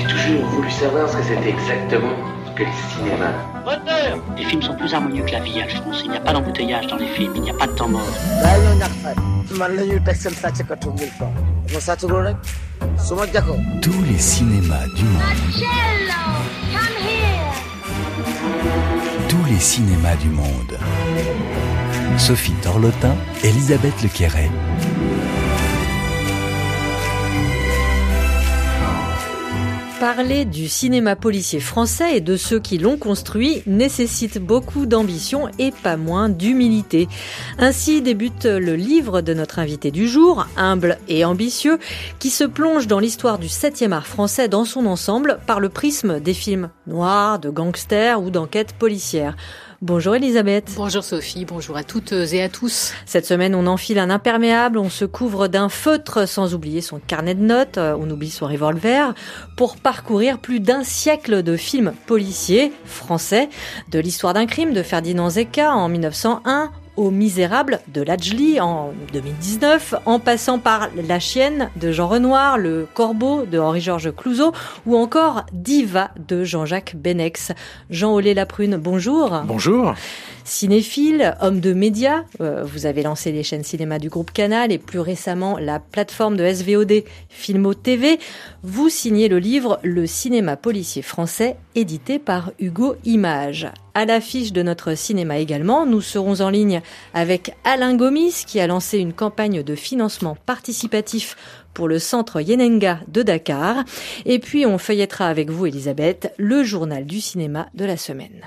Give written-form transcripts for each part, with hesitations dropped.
J'ai toujours voulu savoir ce que c'était exactement que le cinéma. Moteur! Les films sont plus harmonieux que la vie, Alphonse. Il n'y a pas d'embouteillage dans les films, il n'y a pas de temps mort. Tous les cinémas du monde. Tous les cinémas du monde. Sophie Torlotin, Elisabeth Lequéret. Parler du cinéma policier français et de ceux qui l'ont construit nécessite beaucoup d'ambition et pas moins d'humilité. Ainsi débute le livre de notre invité du jour, humble et ambitieux, qui se plonge dans l'histoire du 7e art français dans son ensemble par le prisme des films noirs, de gangsters ou d'enquêtes policières. Bonjour Elisabeth. Bonjour Sophie, bonjour à toutes et à tous. Cette semaine, on enfile un imperméable, on se couvre d'un feutre sans oublier son carnet de notes, on oublie son revolver, pour parcourir plus d'un siècle de films policiers français, de l'histoire d'un crime de Ferdinand Zecca en 1901, aux Misérables de Lajli en 2019, en passant par La Chienne de Jean Renoir, Le Corbeau de Henri-Georges Clouzot ou encore Diva de Jean-Jacques Benex. Jean Ollet-Laprune, bonjour. Bonjour. Cinéphile, homme de médias, vous avez lancé les chaînes cinéma du groupe Canal et plus récemment la plateforme de SVOD Filmo TV. Vous signez le livre Le cinéma policier français, édité par Hugo Images. À l'affiche de notre cinéma également, nous serons en ligne avec Alain Gomis qui a lancé une campagne de financement participatif pour le centre Yenenga de Dakar. Et puis on feuillettera avec vous, Elisabeth, le journal du cinéma de la semaine.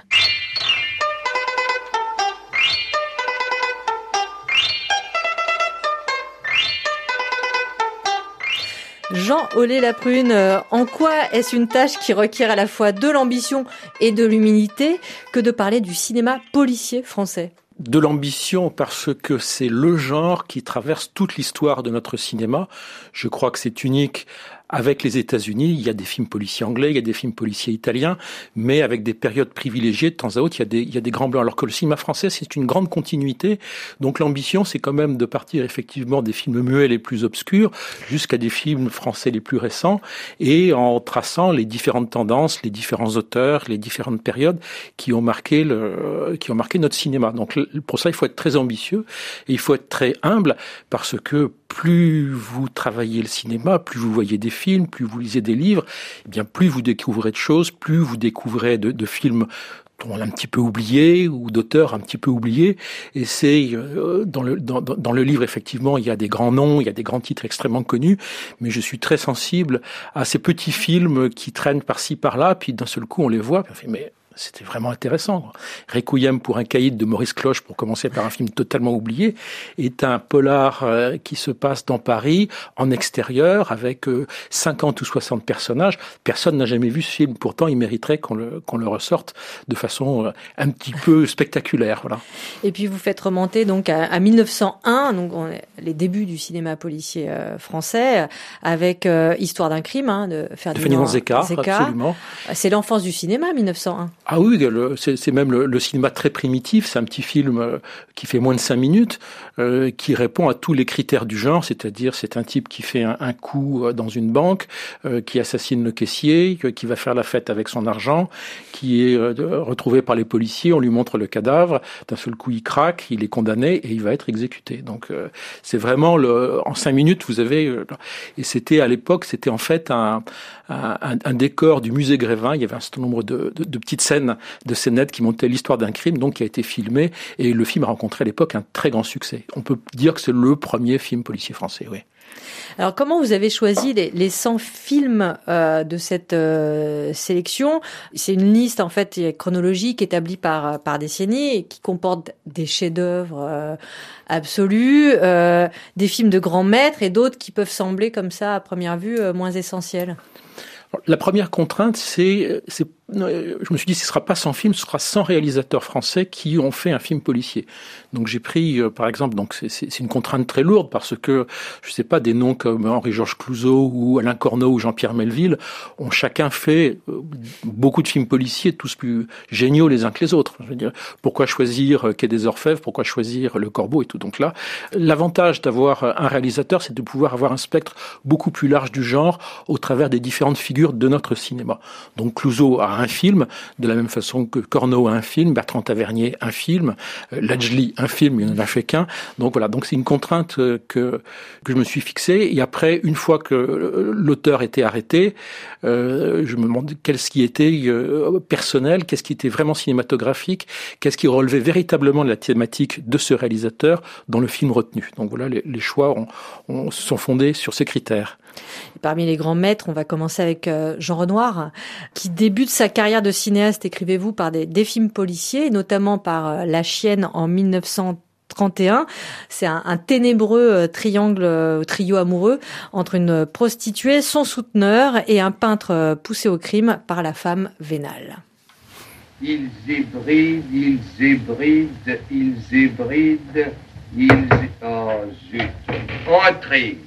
Jean Ollet-Laprune, en quoi est-ce une tâche qui requiert à la fois de l'ambition et de l'humilité que de parler du cinéma policier français ? De l'ambition parce que c'est le genre qui traverse toute l'histoire de notre cinéma. Je crois que c'est unique. Avec les États-Unis, il y a des films policiers anglais, il y a des films policiers italiens, mais avec des périodes privilégiées, de temps à autre, il y a des grands blancs. Alors que le cinéma français, c'est une grande continuité. Donc l'ambition, c'est quand même de partir effectivement des films muets les plus obscurs jusqu'à des films français les plus récents, et en traçant les différentes tendances, les différents auteurs, les différentes périodes qui ont marqué notre cinéma. Donc pour ça, il faut être très ambitieux et il faut être très humble parce que plus vous travaillez le cinéma, plus vous voyez des films, plus vous lisez des livres, eh bien plus vous découvrez de choses, plus vous découvrez de films dont on a un petit peu oublié ou d'auteurs un petit peu oubliés. Et c'est dans le livre effectivement, il y a des grands noms, il y a des grands titres extrêmement connus, mais je suis très sensible à ces petits films qui traînent par-ci par-là, puis d'un seul coup on les voit, puis on fait mais c'était vraiment intéressant. Requiem pour un caïd de Maurice Cloche, pour commencer par un film totalement oublié, est un polar qui se passe dans Paris, en extérieur, avec 50 ou 60 personnages. Personne n'a jamais vu ce film. Pourtant, il mériterait qu'on le ressorte de façon un petit peu spectaculaire. Voilà. Et puis, vous faites remonter donc à 1901, donc les débuts du cinéma policier français, avec Histoire d'un crime de Ferdinand Zecca. Absolument. C'est l'enfance du cinéma, 1901. Ah oui, c'est même le cinéma très primitif. C'est un petit film qui fait moins de 5 minutes, qui répond à tous les critères du genre, c'est-à-dire c'est un type qui fait un coup dans une banque, qui assassine le caissier, qui va faire la fête avec son argent, qui est retrouvé par les policiers, on lui montre le cadavre, d'un seul coup il craque, il est condamné et il va être exécuté. Donc c'est vraiment en 5 minutes vous avez et c'était à l'époque, c'était en fait un décor du musée Grévin. Il y avait un certain nombre de petites scènes de scénettes qui montaient l'histoire d'un crime, donc qui a été filmé, et le film a rencontré à l'époque un très grand succès. On peut dire que c'est le premier film policier français, oui. Alors, comment vous avez choisi les 100 films de cette sélection ? C'est une liste, en fait, chronologique établie par décennie et qui comporte des chefs-d'œuvre absolus, des films de grands maîtres et d'autres qui peuvent sembler, comme ça, à première vue, moins essentiels. La première contrainte, c'est je me suis dit, ce ne sera pas 100 films, ce sera 100 réalisateurs français qui ont fait un film policier. Donc j'ai pris, par exemple, donc c'est une contrainte très lourde parce que, je sais pas, des noms comme Henri-Georges Clouzot ou Alain Corneau ou Jean-Pierre Melville ont chacun fait beaucoup de films policiers, tous plus géniaux les uns que les autres. Je veux dire, pourquoi choisir Quai des Orfèvres, pourquoi choisir Le Corbeau et tout. Donc là, l'avantage d'avoir un réalisateur, c'est de pouvoir avoir un spectre beaucoup plus large du genre au travers des différentes figures de notre cinéma. Donc Clouzot a un film, de la même façon que Corneau a un film, Bertrand Tavernier un film, Lajli un film, il n'en a fait qu'un. Donc voilà, donc c'est une contrainte que je me suis fixée. Et après, une fois que l'auteur était arrêté, je me demandais qu'est-ce qui était personnel, qu'est-ce qui était vraiment cinématographique, qu'est-ce qui relevait véritablement de la thématique de ce réalisateur dans le film retenu. Donc voilà, les choix sont fondés sur ces critères. Parmi les grands maîtres, on va commencer avec Jean Renoir, qui débute sa carrière de cinéaste, écrivez-vous, par des films policiers, notamment par La Chienne en 1931. C'est un ténébreux trio amoureux entre une prostituée, son souteneur et un peintre poussé au crime par la femme vénale. Ils ébrident, oh zut. Entrez.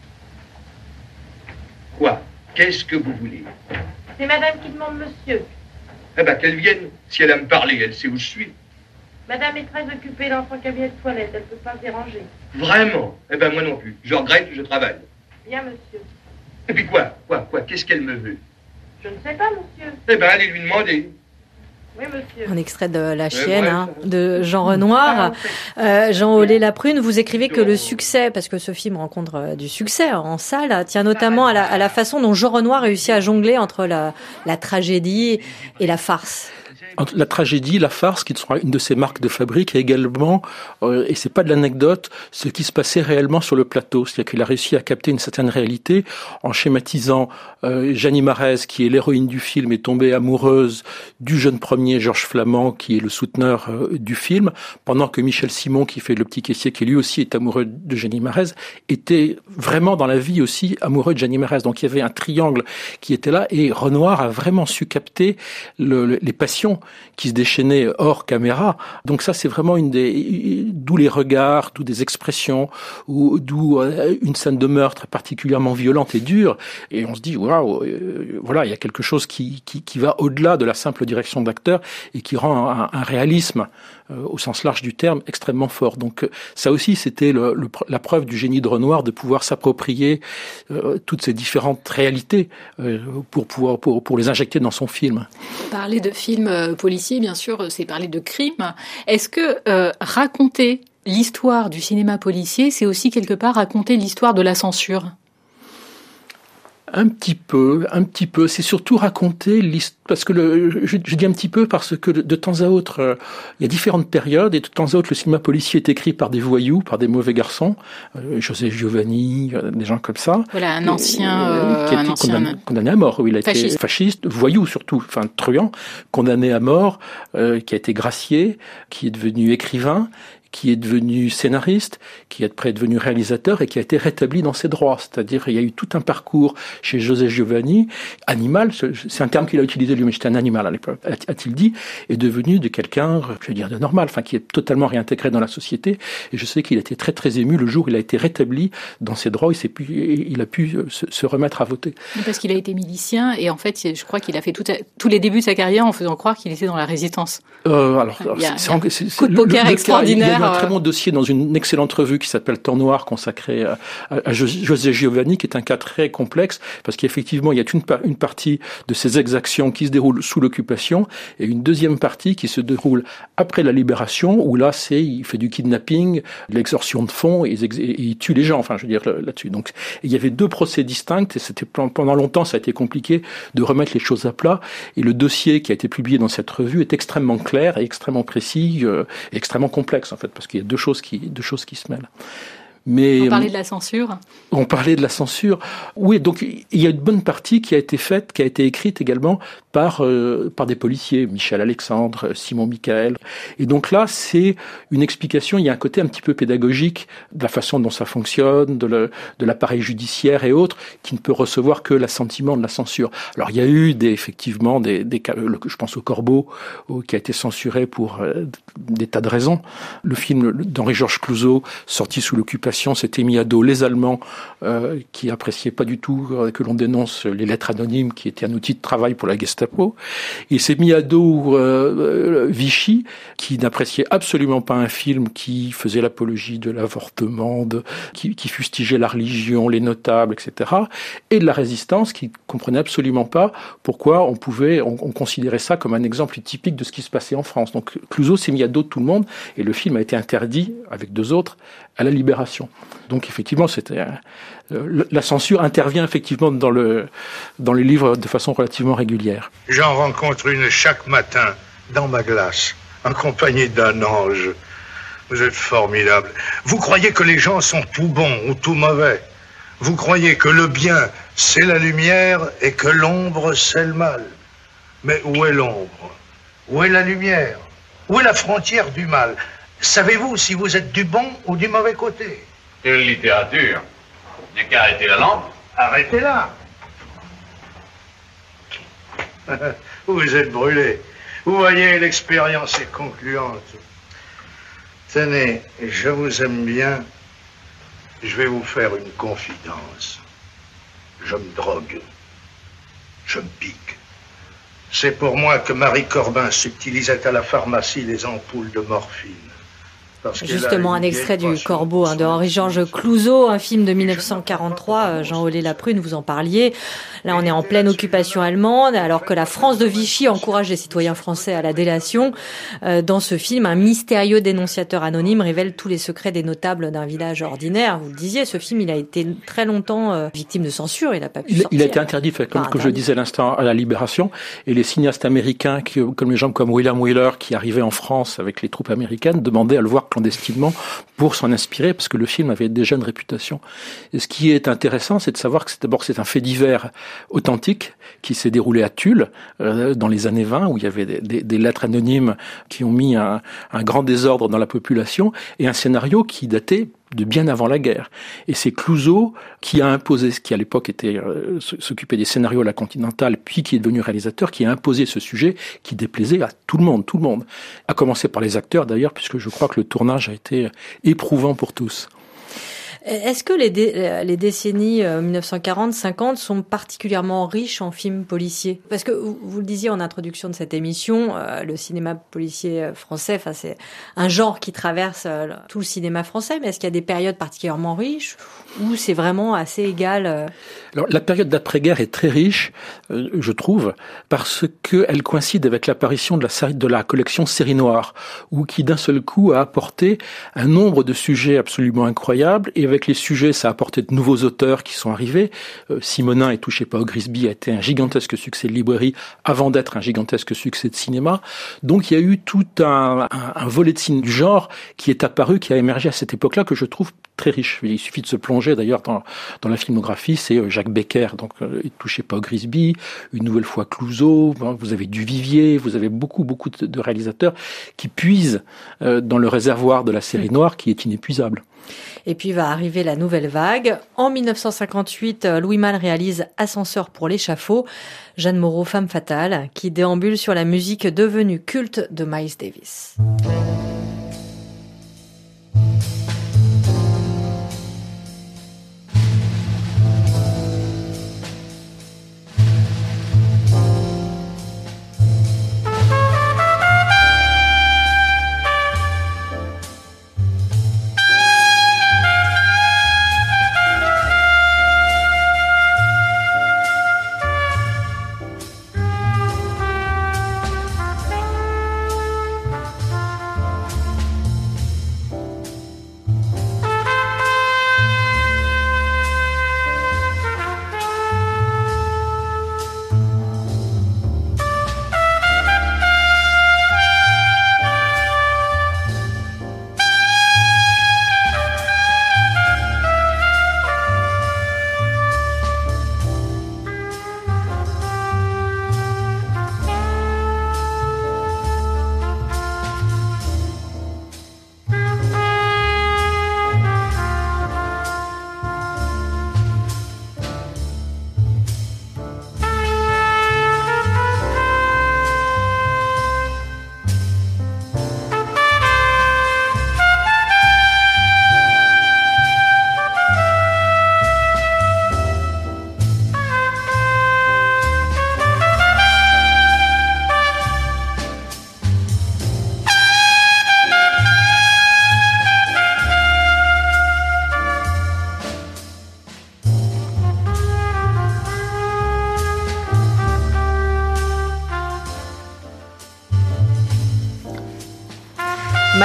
Quoi? Qu'est-ce que vous voulez? C'est madame qui demande monsieur. Eh ben qu'elle vienne. Si elle a me parler, elle sait où je suis. Madame est très occupée dans son cabinet de toilette, elle ne peut pas se déranger. Vraiment? Eh ben moi non plus. Je regrette, je travaille. Bien, monsieur. Et puis quoi? Qu'est-ce qu'elle me veut? Je ne sais pas, monsieur. Eh ben allez lui demander. Oui, monsieur. Un extrait de La Chienne, de Jean Renoir. Jean Ollet-Laprune, vous écrivez que le succès, parce que ce film rencontre du succès en salle, tient notamment à la façon dont Jean Renoir réussit à jongler entre la tragédie et la farce. Entre la tragédie, la farce, qui sera une de ses marques de fabrique, et également, et c'est pas de l'anecdote, ce qui se passait réellement sur le plateau. C'est-à-dire qu'il a réussi à capter une certaine réalité en schématisant Jeannie Marez, qui est l'héroïne du film, est tombée amoureuse du jeune premier Georges Flamand, qui est le souteneur du film, pendant que Michel Simon, qui fait le petit caissier, qui lui aussi est amoureux de Jeannie Marez, était vraiment dans la vie aussi amoureux de Jeannie Marez. Donc il y avait un triangle qui était là, et Renoir a vraiment su capter les passions qui se déchaînaient hors caméra. Donc ça, c'est vraiment d'où les regards, d'où des expressions, d'où une scène de meurtre particulièrement violente et dure. Et on se dit, waouh, voilà, il y a quelque chose qui va au-delà de la simple direction d'acteur et qui rend un réalisme, au sens large du terme, extrêmement fort. Donc ça aussi, c'était la preuve du génie de Renoir de pouvoir s'approprier toutes ces différentes réalités pour les injecter dans son film. Parler de films policiers, bien sûr, c'est parler de crime. Est-ce que raconter l'histoire du cinéma policier, c'est aussi quelque part raconter l'histoire de la censure ? Un petit peu. C'est surtout raconter l'histoire, parce que je dis un petit peu parce que de temps à autre, il y a différentes périodes, et de temps à autre, le cinéma policier est écrit par des voyous, par des mauvais garçons, José Giovanni, des gens comme ça. Voilà, un ancien condamné à mort. Oui, il a été fasciste, voyou surtout, enfin truand, condamné à mort, qui a été gracié, qui est devenu écrivain, qui est devenu scénariste, qui est après devenu réalisateur et qui a été rétabli dans ses droits. C'est-à-dire, il y a eu tout un parcours chez José Giovanni, animal, c'est un terme qu'il a utilisé lui, mais j'étais un animal à l'époque, a-t-il dit, est devenu de quelqu'un, je veux dire, de normal, enfin, qui est totalement réintégré dans la société. Et je sais qu'il a été très, très ému le jour où il a été rétabli dans ses droits, il a pu se remettre à voter. Parce qu'il a été milicien et en fait, je crois qu'il a fait tous les débuts de sa carrière en faisant croire qu'il était dans la résistance. C'est coup de poker extraordinaire. Il y a un très bon dossier dans une excellente revue qui s'appelle Temps Noir, consacrée à José Giovanni, qui est un cas très complexe, parce qu'effectivement, il y a une partie de ces exactions qui se déroulent sous l'occupation, et une deuxième partie qui se déroule après la libération, où là, il fait du kidnapping, de l'extorsion de fonds, et il tue les gens, enfin, je veux dire, là-dessus. Donc, il y avait deux procès distincts, et pendant longtemps, ça a été compliqué de remettre les choses à plat, et le dossier qui a été publié dans cette revue est extrêmement clair et extrêmement précis, et extrêmement complexe, en fait, parce qu'il y a deux choses qui se mêlent. Mais on parlait de la censure. On parlait de la censure. Oui, donc il y a une bonne partie qui a été faite, qui a été écrite également par des policiers, Michel Alexandre, Simon Michael. Et donc là, c'est une explication, il y a un côté un petit peu pédagogique de la façon dont ça fonctionne, de l'appareil judiciaire et autres, qui ne peut recevoir que l'assentiment de la censure. Alors il y a eu effectivement des cas, je pense au Corbeau, qui a été censuré pour des tas de raisons. Le film d'Henri-Georges Clouzot, sorti sous l'occupation, s'était mis à dos les Allemands, qui appréciaient pas du tout que l'on dénonce les lettres anonymes, qui étaient un outil de travail pour la Gestapo. Il s'est mis à dos Vichy, qui n'appréciait absolument pas un film qui faisait l'apologie de l'avortement, qui fustigeait la religion, les notables, etc. Et de la Résistance, qui comprenait absolument pas pourquoi on considérait ça comme un exemple typique de ce qui se passait en France. Donc Clouzot s'est mis à dos tout le monde, et le film a été interdit, avec 2 autres, à la Libération. Donc effectivement, la censure intervient effectivement dans les livres de façon relativement régulière. J'en rencontre une chaque matin dans ma glace, en compagnie d'un ange. Vous êtes formidable. Vous croyez que les gens sont tout bons ou tout mauvais. Vous croyez que le bien, c'est la lumière et que l'ombre, c'est le mal. Mais où est l'ombre? Où est la lumière? Où est la frontière du mal? Savez-vous si vous êtes du bon ou du mauvais côté? Quelle littérature! Il n'y a qu'à arrêter la lampe. Arrêtez-la. Vous êtes brûlé. Vous voyez, l'expérience est concluante. Tenez, je vous aime bien. Je vais vous faire une confidence. Je me drogue. Je me pique. C'est pour moi que Marie Corbin subtilisait à la pharmacie les ampoules de morphine. Justement, un extrait du Corbeau de Henri-Georges Clouzot, un film de 1943, Jean Ollet-Laprune, vous en parliez. Là, on est en pleine occupation allemande, alors que la France de Vichy encourage les citoyens français à la délation. Dans ce film, un mystérieux dénonciateur anonyme révèle tous les secrets des notables d'un village ordinaire. Vous le disiez, ce film, il a été très longtemps victime de censure, il n'a pas pu sortir. Il a été interdit, comme je le disais à l'instant, à la Libération, et les cinéastes américains, comme les gens comme William Wyler, qui arrivaient en France avec les troupes américaines, demandaient à le voir clandestinement pour s'en inspirer, parce que le film avait déjà une réputation. Et ce qui est intéressant, c'est de savoir que c'est un fait divers authentique qui s'est déroulé à Tulle dans les années 20, où il y avait des lettres anonymes qui ont mis un grand désordre dans la population, et un scénario qui datait de bien avant la guerre. Et c'est Clouzot qui a imposé, ce qui à l'époque était s'occupait des scénarios à la Continentale, puis qui est devenu réalisateur, qui a imposé ce sujet qui déplaisait à tout le monde. À commencer par les acteurs d'ailleurs, puisque je crois que le tournage a été éprouvant pour tous. Est-ce que les décennies 1940-50 sont particulièrement riches en films policiers? Parce que vous le disiez en introduction de cette émission, le cinéma policier français, c'est un genre qui traverse tout le cinéma français, mais est-ce qu'il y a des périodes particulièrement riches ou c'est vraiment assez égal? Alors, la période d'après-guerre est très riche, je trouve, parce qu'elle coïncide avec l'apparition de la collection Série Noire, qui d'un seul coup a apporté un nombre de sujets absolument incroyables, et avec les sujets, ça a apporté de nouveaux auteurs qui sont arrivés. Simonin et Touché pas au Grisby a été un gigantesque succès de librairie avant d'être un gigantesque succès de cinéma. Donc il y a eu tout un volet de cinéma du genre qui est apparu, qui a émergé à cette époque-là, que je trouve très riche. Il suffit de se plonger d'ailleurs dans la filmographie, c'est Jacques Becker, donc Touché pas au Grisby, une nouvelle fois Clouzot, vous avez Duvivier, vous avez beaucoup de réalisateurs qui puisent dans le réservoir de la série noire qui est inépuisable. Et puis va arriver la nouvelle vague. En 1958, Louis Malle réalise Ascenseur pour l'échafaud, Jeanne Moreau, Femme fatale, qui déambule sur la musique devenue culte de Miles Davis.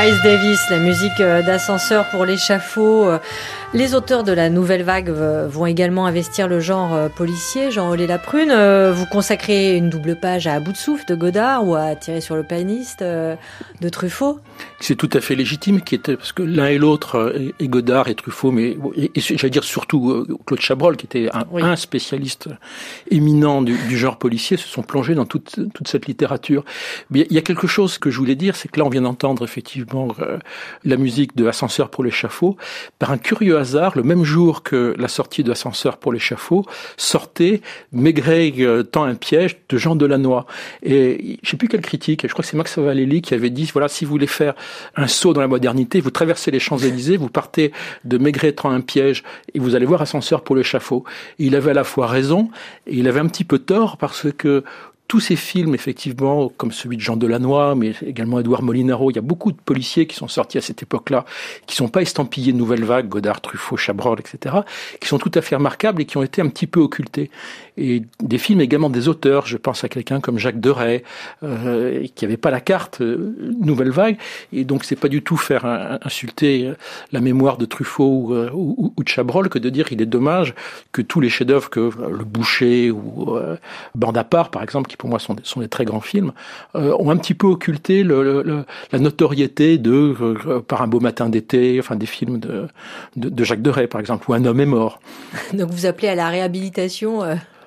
Miles Davis, la musique d'Ascenseur pour l'échafaud. Les auteurs de la nouvelle vague vont également investir le genre policier. Jean Aulé-Laprune, vous consacrez une double page à bout de souffle de Godard ou à Tirer sur le pianiste de Truffaut. C'est tout à fait légitime, parce que l'un et l'autre, et Godard et Truffaut, mais j'allais dire surtout Claude Chabrol, qui était un spécialiste éminent du genre policier, se sont plongés dans toute cette littérature. Mais il y a quelque chose que je voulais dire, c'est que là on vient d'entendre effectivement la musique de Ascenseur pour l'échafaud. Par un curieux hasard, le même jour que la sortie de Ascenseur pour l'échafaud, sortait Maigret tend un piège de Jean Delannoy. Et je sais plus quelle critique, je crois que c'est Max Favalelli qui avait dit, voilà, si vous voulez faire un saut dans la modernité, vous traversez les Champs-Élysées, vous partez de Maigret tend un piège et vous allez voir Ascenseur pour l'échafaud. Et il avait à la fois raison et il avait un petit peu tort, parce que tous ces films, effectivement, comme celui de Jean Delannoy, mais également Édouard Molinaro, il y a beaucoup de policiers qui sont sortis à cette époque-là, qui sont pas estampillés de nouvelle vague, Godard, Truffaut, Chabrol, etc., qui sont tout à fait remarquables et qui ont été un petit peu occultés. Et des films également des auteurs, je pense à quelqu'un comme Jacques Deray, qui avait pas la carte nouvelle vague, et donc c'est pas du tout faire insulter la mémoire de Truffaut ou de Chabrol que de dire qu'il est dommage que tous les chefs-d'œuvre que Le Boucher ou Bande à part, par exemple, qui pour moi sont des très grands films, ont un petit peu occulté la notoriété Par un beau matin d'été, enfin des films de Jacques Deray, par exemple, ou Un homme est mort. Donc vous appelez à la réhabilitation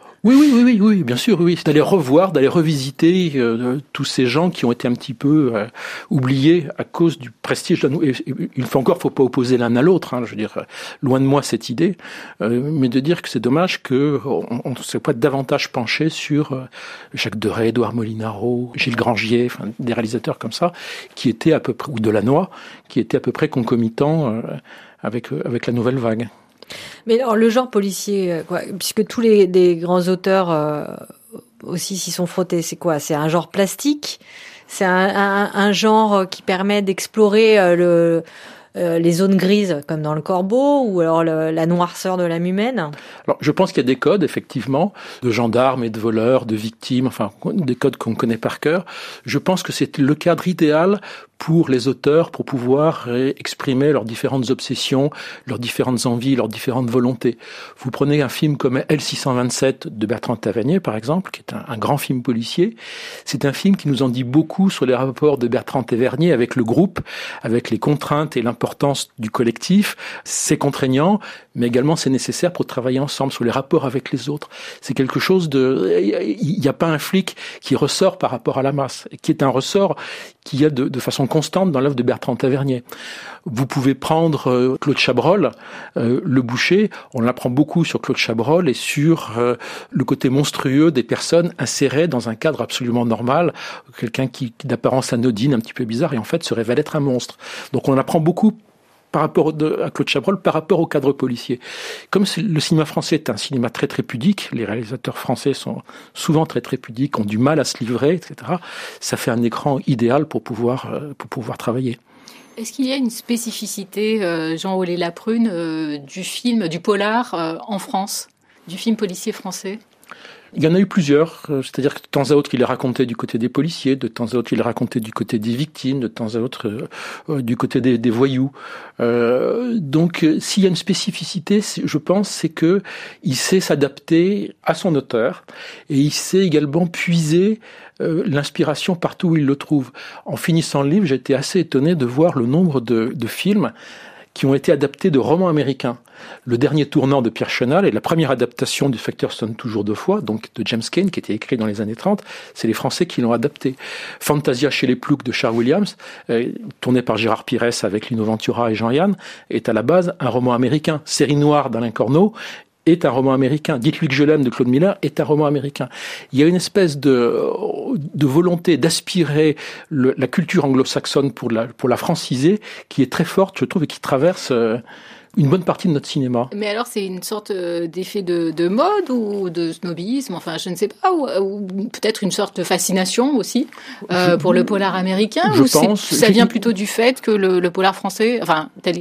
Oui, bien sûr, oui. C'est d'aller revisiter tous ces gens qui ont été un petit peu oubliés à cause du prestige. Une fois encore, faut pas opposer l'un à l'autre. Je veux dire, loin de moi cette idée, mais de dire que c'est dommage que on ne s'est pas davantage penché sur Jacques Deray, Édouard Molinaro, Gilles Grangier, enfin des réalisateurs comme ça, qui étaient à peu près, ou Delannoy, qui étaient à peu près concomitants avec la nouvelle vague. Mais alors, le genre policier, puisque tous les grands auteurs aussi s'y sont frottés, c'est quoi? C'est un genre plastique? C'est un genre qui permet d'explorer les zones grises, comme dans Le Corbeau, ou alors la noirceur de l'âme humaine? Alors, je pense qu'il y a des codes, effectivement, de gendarmes et de voleurs, de victimes, enfin, des codes qu'on connaît par cœur. Je pense que c'est le cadre idéal pour les auteurs, pour pouvoir exprimer leurs différentes obsessions, leurs différentes envies, leurs différentes volontés. Vous prenez un film comme L627 de Bertrand Tavernier, par exemple, qui est un grand film policier. C'est un film qui nous en dit beaucoup sur les rapports de Bertrand Tavernier avec le groupe, avec les contraintes et l'importance du collectif. C'est contraignant, mais également c'est nécessaire pour travailler ensemble sur les rapports avec les autres. C'est quelque chose il n'y a pas un flic qui ressort par rapport à la masse, qui est un ressort qu'il y a de façon constante dans l'œuvre de Bertrand Tavernier. Vous pouvez prendre Claude Chabrol, Le Boucher, on l'apprend beaucoup sur Claude Chabrol et sur le côté monstrueux des personnes insérées dans un cadre absolument normal, quelqu'un qui d'apparence anodine, un petit peu bizarre, et en fait se révèle être un monstre. Donc on apprend beaucoup par rapport à Claude Chabrol, par rapport au cadre policier. Comme le cinéma français est un cinéma très très pudique, les réalisateurs français sont souvent très très pudiques, ont du mal à se livrer, etc. Ça fait un écran idéal pour pouvoir travailler. Est-ce qu'il y a une spécificité, Jean Aulé-Laprune, du film, du polar en France, du film policier français ? Il y en a eu plusieurs, c'est-à-dire que de temps à autre, il est raconté du côté des policiers, de temps à autre, il est raconté du côté des victimes, de temps à autre, du côté des voyous. Donc, s'il y a une spécificité, je pense, c'est que il sait s'adapter à son auteur et il sait également puiser l'inspiration partout où il le trouve. En finissant le livre, j'ai été assez étonné de voir le nombre de films qui ont été adaptés de romans américains. Le dernier tournant de Pierre Chenal est la première adaptation du Facteur sonne toujours deux fois, donc de James Cain, qui était écrit dans les années 30. C'est les Français qui l'ont adapté. Fantasia chez les Ploucs de Charles Williams, tourné par Gérard Pires avec Lino Ventura et Jean-Yann, est à la base un roman américain. Série noire d'Alain Corneau est un roman américain. Dites-lui que je l'aime de Claude Miller est un roman américain. Il y a une espèce de volonté d'aspirer la culture anglo-saxonne pour la franciser qui est très forte, je trouve, et qui traverse une bonne partie de notre cinéma. Mais alors, c'est une sorte d'effet de mode ou de snobisme, enfin, je ne sais pas, ou peut-être une sorte de fascination aussi pour le polar américain, ça vient plutôt du fait que le polar français, enfin,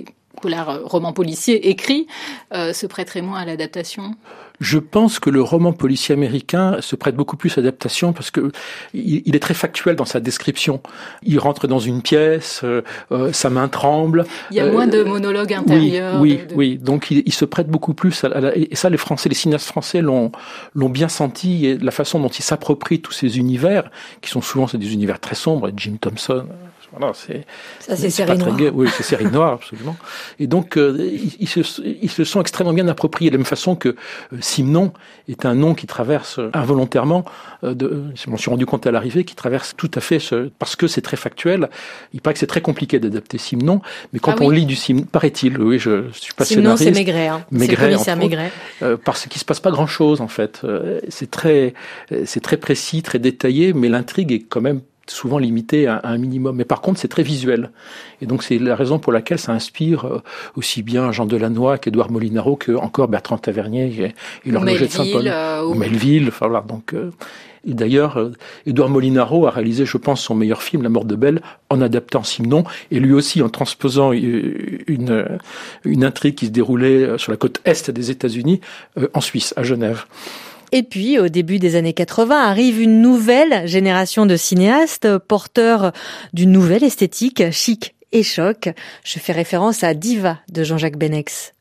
l'art roman policier écrit se prêterait moins à l'adaptation? Je pense que le roman policier américain se prête beaucoup plus à l'adaptation parce que il est très factuel dans sa description. Il rentre dans une pièce, sa main tremble. Il y a moins de monologues intérieurs. Oui. Donc il se prête beaucoup plus et ça, les cinéastes français l'ont bien senti, et la façon dont ils s'approprient tous ces univers, qui sont souvent des univers très sombres. Jim Thompson. Voilà, c'est série noire. Oui, c'est série noire, absolument. Et donc, ils se sont extrêmement bien appropriés, de la même façon que Simon est un nom qui traverse involontairement, je m'en suis rendu compte à l'arrivée, qui traverse tout à fait parce que c'est très factuel. Il paraît que c'est très compliqué d'adapter Simon, mais quand on lit du Simon, paraît-il, oui, je suis pas Simon, scénariste. c'est Maigret, c'est le commissaire Maigret. Parce qu'il se passe pas grand-chose, en fait. C'est très précis, très détaillé, mais l'intrigue est quand même souvent limité à un minimum. Mais par contre, c'est très visuel. Et donc, c'est la raison pour laquelle ça inspire aussi bien Jean Delannoy qu'Édouard Molinaro que encore Bertrand Tavernier et l'Horloger de Saint-Paul. Ou Melville. Enfin, voilà. Donc, et d'ailleurs, Édouard Molinaro a réalisé, je pense, son meilleur film, La Mort de Belle, en adaptant Simon, et lui aussi en transposant une intrigue qui se déroulait sur la côte est des États-Unis, en Suisse, à Genève. Et puis, au début des années 80, arrive une nouvelle génération de cinéastes porteurs d'une nouvelle esthétique, chic et choc. Je fais référence à Diva de Jean-Jacques Benex.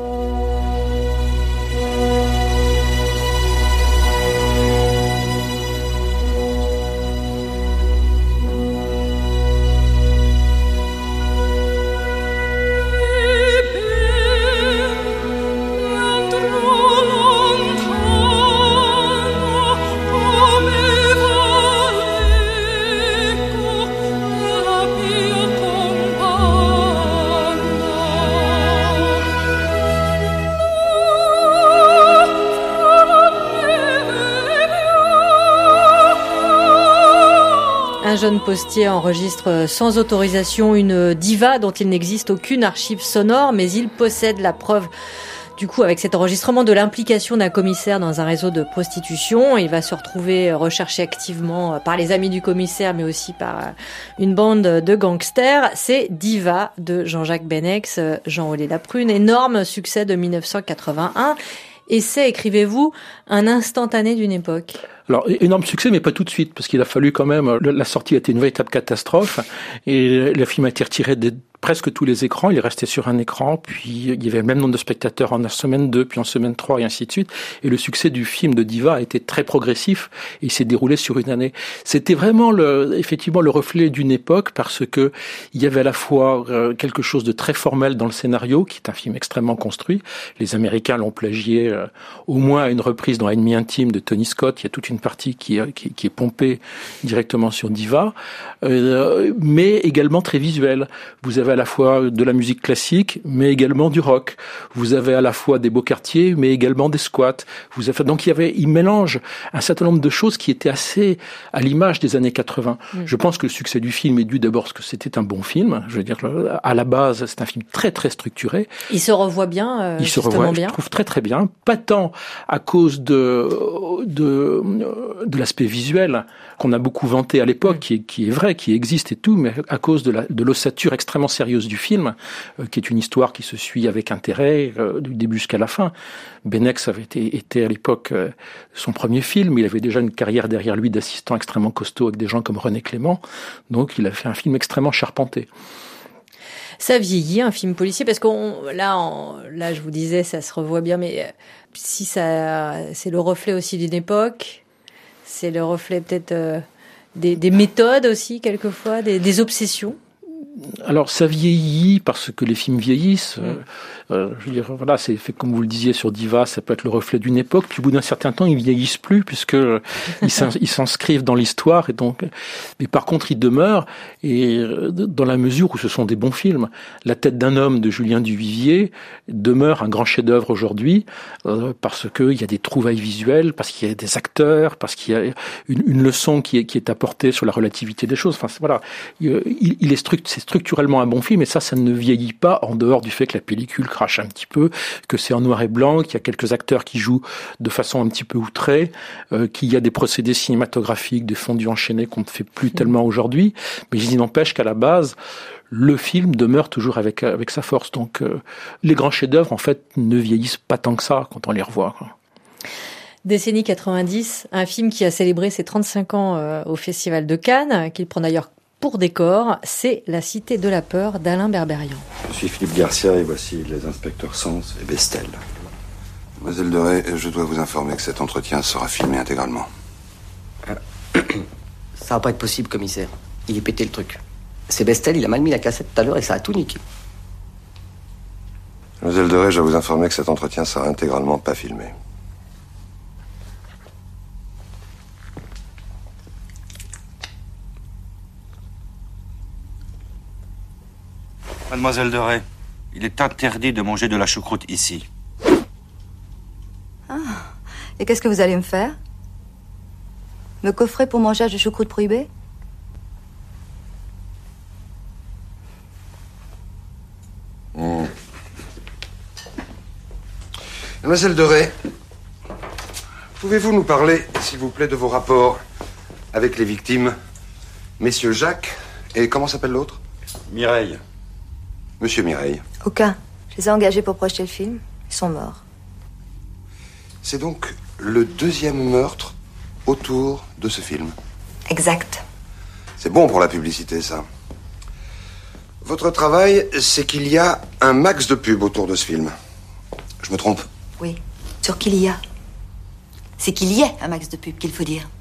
Un jeune postier enregistre sans autorisation une diva dont il n'existe aucune archive sonore, mais il possède la preuve, du coup, avec cet enregistrement, de l'implication d'un commissaire dans un réseau de prostitution. Il va se retrouver recherché activement par les amis du commissaire, mais aussi par une bande de gangsters. C'est Diva de Jean-Jacques Benex, Jean Olé-Laprune, énorme succès de 1981. Et c'est, écrivez-vous, un instantané d'une époque. Alors, énorme succès, mais pas tout de suite, parce qu'il a fallu quand même, la sortie a été une véritable catastrophe, et le film a été retiré de presque tous les écrans, il est resté sur un écran, puis il y avait le même nombre de spectateurs en semaine 2, puis en semaine 3, et ainsi de suite, et le succès du film de Diva a été très progressif, et il s'est déroulé sur une année. C'était vraiment effectivement le reflet d'une époque, parce que il y avait à la fois quelque chose de très formel dans le scénario, qui est un film extrêmement construit. Les Américains l'ont plagié au moins à une reprise dans Ennemi intime de Tony Scott. Il y a toute une partie qui est pompée directement sur Diva, mais également très visuelle. Vous avez à la fois de la musique classique, mais également du rock. Vous avez à la fois des beaux quartiers, mais également des squats. Donc il mélange un certain nombre de choses qui étaient assez à l'image des années 80. Je pense que le succès du film est dû d'abord parce que c'était un bon film. Je veux dire, à la base, c'est un film très très structuré. Il se revoit bien. Il se revoit, je trouve, très très bien. Pas tant à cause de l'aspect visuel qu'on a beaucoup vanté à l'époque, qui est vrai, qui existe et tout, mais à cause de l'ossature extrêmement sérieuse du film, qui est une histoire qui se suit avec intérêt du début jusqu'à la fin. Benex avait été à l'époque son premier film, il avait déjà une carrière derrière lui d'assistant extrêmement costaud avec des gens comme René Clément, donc il a fait un film extrêmement charpenté. Ça vieillit, un film policier, parce là, je vous disais, ça se revoit bien, mais si c'est le reflet aussi d'une époque, c'est le reflet peut-être des méthodes aussi, quelquefois, des obsessions. Alors, ça vieillit parce que les films vieillissent. Je veux dire, voilà, c'est fait comme vous le disiez sur Diva, ça peut être le reflet d'une époque. Puis au bout d'un certain temps, ils vieillissent plus puisque ils s'inscrivent dans l'histoire et donc. Mais par contre, ils demeurent et dans la mesure où ce sont des bons films. La tête d'un homme de Julien Duvivier demeure un grand chef-d'œuvre aujourd'hui parce que il y a des trouvailles visuelles, parce qu'il y a des acteurs, parce qu'il y a une leçon qui est apportée sur la relativité des choses. Enfin, voilà, c'est structurellement un bon film, et ça ne vieillit pas en dehors du fait que la pellicule crache un petit peu, que c'est en noir et blanc, qu'il y a quelques acteurs qui jouent de façon un petit peu outrée, qu'il y a des procédés cinématographiques, des fondus enchaînés qu'on ne fait plus tellement aujourd'hui, mais il n'empêche qu'à la base, le film demeure toujours avec sa force. Donc les grands chefs-d'œuvre, en fait, ne vieillissent pas tant que ça quand on les revoit, quoi. Décennie 90, un film qui a célébré ses 35 ans au Festival de Cannes, qu'il prend d'ailleurs pour décor, c'est La Cité de la Peur d'Alain Berberian. Je suis Philippe Garcia et voici les inspecteurs Sens et Bestel. Mademoiselle de Ray, je dois vous informer que cet entretien sera filmé intégralement. Ça va pas être possible, commissaire. Il est pété le truc. C'est Bestel, il a mal mis la cassette tout à l'heure et ça a tout niqué. Mademoiselle de Ray, je dois vous informer que cet entretien sera intégralement pas filmé. Mademoiselle de Ray, il est interdit de manger de la choucroute ici. Ah. Et qu'est-ce que vous allez me faire? Me coffrer pour mangeage de choucroute prohibée? Mademoiselle de Ray, pouvez-vous nous parler, s'il vous plaît, de vos rapports avec les victimes, messieurs Jacques et comment s'appelle l'autre? Mireille. Monsieur Mireille. Aucun. Je les ai engagés pour projeter le film. Ils sont morts. C'est donc le deuxième meurtre autour de ce film. Exact. C'est bon pour la publicité, ça. Votre travail, c'est qu'il y a un max de pub autour de ce film. Je me trompe? Oui. Sur qu'il y a. C'est qu'il y ait un max de pub qu'il faut dire.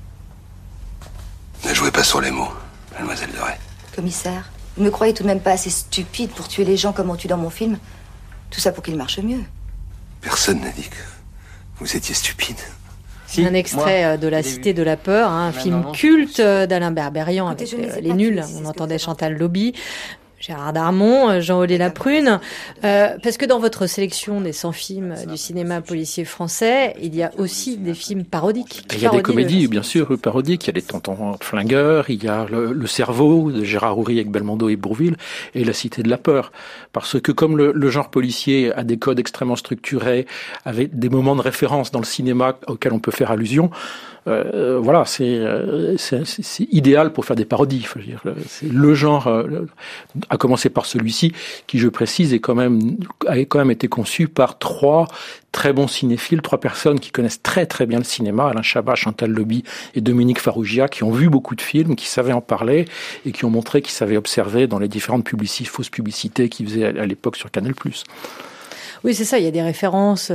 Ne jouez pas sur les mots, mademoiselle de Ray. Commissaire, vous ne me croyez tout de même pas assez stupide pour tuer les gens comme on tue dans mon film? Tout ça pour qu'ils marchent mieux. Personne n'a dit que vous étiez stupide. Si, un extrait de La Cité de la Peur, un film culte d'Alain Berberian avec Les Nuls. On entendait Chantal Lobby, Gérard Darmon, Jean-Olé Laprune. Parce que dans votre sélection des 100 films du cinéma policier français, il y a aussi des films parodiques. Il y a des comédies, bien sûr, parodiques. Il y a les Tontons Flingueurs, il y a le Cerveau de Gérard Houry avec Belmondo et Bourvil, et La Cité de la Peur. Parce que comme le genre policier a des codes extrêmement structurés, avec des moments de référence dans le cinéma auxquels on peut faire allusion, voilà, c'est idéal pour faire des parodies. Faut dire, c'est le genre, à commencer par celui-ci, qui, je précise, a quand même été conçu par 3 très bons cinéphiles, 3 personnes qui connaissent très très bien le cinéma, Alain Chabat, Chantal Lobby et Dominique Farrugia, qui ont vu beaucoup de films, qui savaient en parler et qui ont montré qu'ils savaient observer dans les différentes fausses publicités qu'ils faisaient à l'époque sur Canal+. Oui, c'est ça, il y a des références.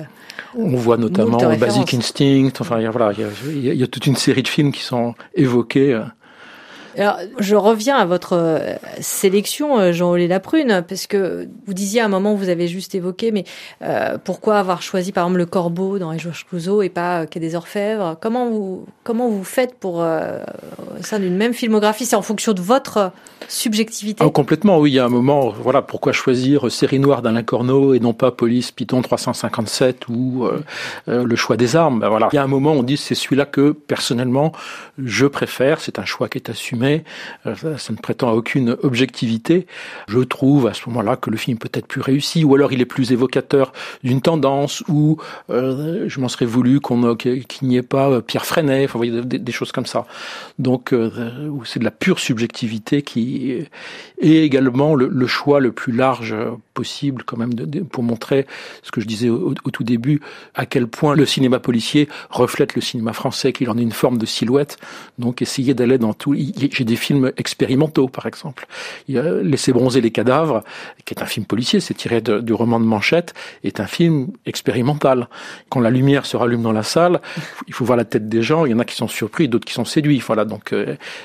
On voit notamment Basic Instinct, enfin voilà, il y a toute une série de films qui sont évoqués. Alors, je reviens à votre sélection, Jean-Olé Laprune, parce que vous disiez à un moment, vous avez juste évoqué, mais pourquoi avoir choisi par exemple Le Corbeau dans Georges Clouzot et pas Quai des Orfèvres? Comment vous faites pour au sein d'une même filmographie? C'est en fonction de votre subjectivité? Complètement, oui. Il y a un moment, voilà, pourquoi choisir Série Noire d'Alain Corneau et non pas Police Python 357 ou Le Choix des armes? Ben voilà. Il y a un moment, on dit c'est celui-là que personnellement je préfère. C'est un choix qui est assumé. Ça ne prétend à aucune objectivité. Je trouve à ce moment-là que le film peut être plus réussi, ou alors il est plus évocateur d'une tendance, ou je m'en serais voulu qu'il n'y ait pas Pierre Freinet, enfin, vous voyez, des choses comme ça. Donc c'est de la pure subjectivité qui est également le choix le plus large possible quand même pour montrer ce que je disais au tout début, à quel point le cinéma policier reflète le cinéma français, qu'il en est une forme de silhouette. Donc essayer d'aller dans tout. J'ai des films expérimentaux, par exemple. Il y a Laisser bronzer les cadavres, qui est un film policier, c'est tiré du roman de Manchette, est un film expérimental. Quand la lumière se rallume dans la salle, il faut voir la tête des gens. Il y en a qui sont surpris, d'autres qui sont séduits. Voilà, donc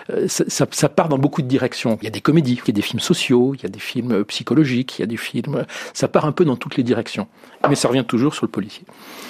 ça part dans beaucoup de directions. Il y a des comédies, il y a des films sociaux, il y a des films psychologiques, il y a des films. Ça part un peu dans toutes les directions, mais ça revient toujours sur le policier.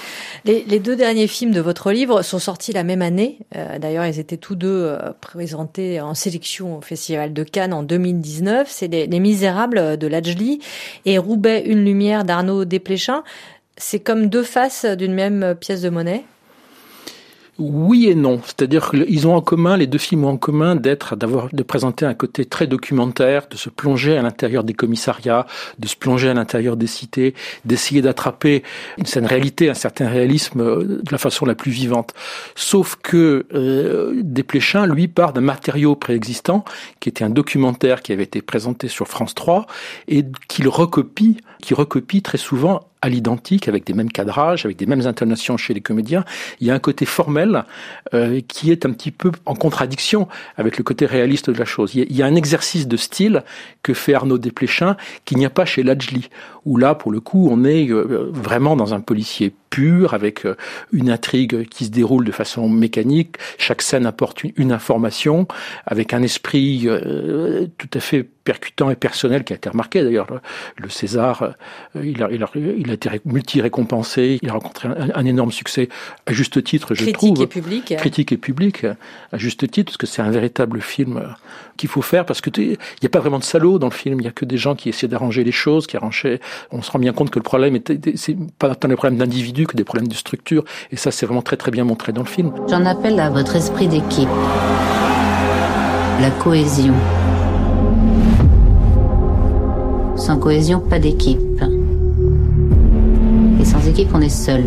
Les 2 derniers films de votre livre sont sortis la même année. D'ailleurs, ils étaient tous 2 présentés en sélection au Festival de Cannes en 2019. C'est Les Misérables de Lajli et Roubaix, une lumière d'Arnaud Desplechin. C'est comme 2 faces d'une même pièce de monnaie. Oui et non. C'est-à-dire qu'ils ont en commun, les deux films ont en commun de présenter un côté très documentaire, de se plonger à l'intérieur des commissariats, de se plonger à l'intérieur des cités, d'essayer d'attraper une certaine réalité, un certain réalisme de la façon la plus vivante. Sauf que Desplechin, lui, part d'un matériau préexistant, qui était un documentaire qui avait été présenté sur France 3, et qui recopie très souvent à l'identique, avec des mêmes cadrages, avec des mêmes intonations chez les comédiens. Il y a un côté formel qui est un petit peu en contradiction avec le côté réaliste de la chose. Il y a un exercice de style que fait Arnaud Desplechin qu'il n'y a pas chez Lajli, où là, pour le coup, on est vraiment dans un policier pur, avec une intrigue qui se déroule de façon mécanique. Chaque scène apporte une information, avec un esprit tout à fait percutant et personnel qui a été remarqué. D'ailleurs, le César, il a été multi-récompensé, il a rencontré un énorme succès, à juste titre, je trouve. Critique et public. Critique et public, à juste titre, parce que c'est un véritable film qu'il faut faire, parce que il n'y a pas vraiment de salauds dans le film, il n'y a que des gens qui essaient d'arranger les choses, on se rend bien compte que le problème c'est pas tant des problèmes d'individus que des problèmes de structure, et ça c'est vraiment très très bien montré dans le film. J'en appelle à votre esprit d'équipe, la cohésion. Sans cohésion, pas d'équipe. Et sans équipe, on est seul.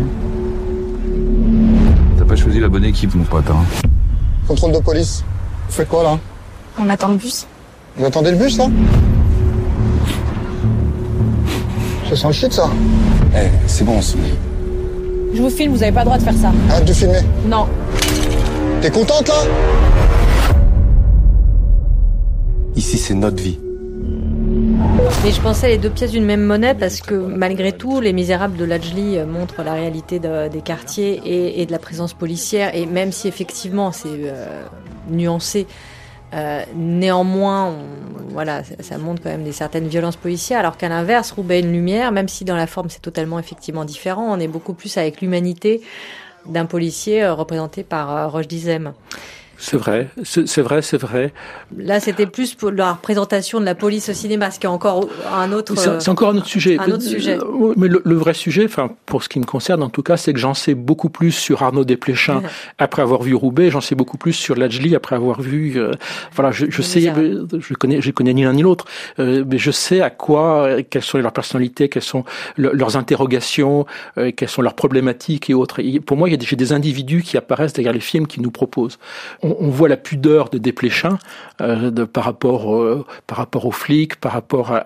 T'as pas choisi la bonne équipe, mon pote, hein. Contrôle de police. Vous faites quoi, là? On attend le bus. Vous attendez le bus, là? Ça sent le shit, ça. C'est bon, ça. Je vous filme, vous avez pas le droit de faire ça. Arrête de filmer. Non. T'es contente, là? Ici, c'est notre vie. Mais je pensais les deux pièces d'une même monnaie parce que malgré tout, Les Misérables de Lajli montrent la réalité des quartiers et de la présence policière. Et même si effectivement c'est nuancé, néanmoins, ça montre quand même certaines violences policières. Alors qu'à l'inverse, Roubaix et une lumière, même si dans la forme c'est totalement effectivement différent, on est beaucoup plus avec l'humanité d'un policier représenté par Roche Dizem. C'est vrai. Là, c'était plus pour la représentation de la police au cinéma, ce qui est encore un autre... C'est encore un autre sujet. Mais le vrai sujet, pour ce qui me concerne en tout cas, c'est que j'en sais beaucoup plus sur Arnaud Desplechin après avoir vu Roubaix, j'en sais beaucoup plus sur Lajli après avoir vu... je connais ni l'un ni l'autre, mais je sais quelles sont leurs personnalités, quelles sont leurs interrogations, quelles sont leurs problématiques et autres. Et pour moi, j'ai des individus qui apparaissent derrière les films qu'ils nous proposent. On voit la pudeur de Desplechin par rapport aux flics, par rapport à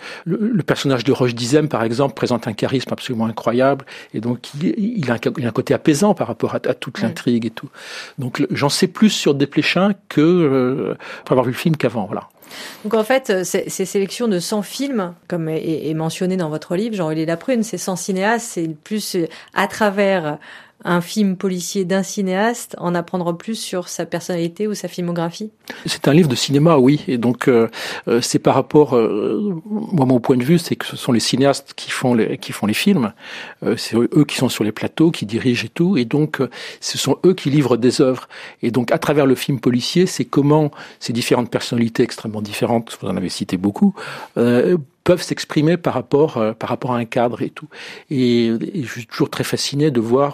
le personnage de Roche Dizem, par exemple, présente un charisme absolument incroyable, et donc il a un côté apaisant par rapport à toute l'intrigue et tout. Donc j'en sais plus sur Desplechin que après avoir vu le film qu'avant, voilà. Donc en fait, ces sélections de 100 films, comme est mentionné dans votre livre, Jean-Élie Laprune, ces 100 cinéastes, c'est plus à travers un film policier d'un cinéaste, en apprendre plus sur sa personnalité ou sa filmographie? C'est un livre de cinéma, oui. Et donc, c'est par rapport, moi, mon point de vue, c'est que ce sont les cinéastes qui font les films. C'est eux qui sont sur les plateaux, qui dirigent et tout. Et donc, ce sont eux qui livrent des œuvres. Et donc, à travers le film policier, c'est comment ces différentes personnalités extrêmement différentes, vous en avez cité beaucoup, peuvent s'exprimer par rapport à un cadre et tout. Et je suis toujours très fasciné de voir,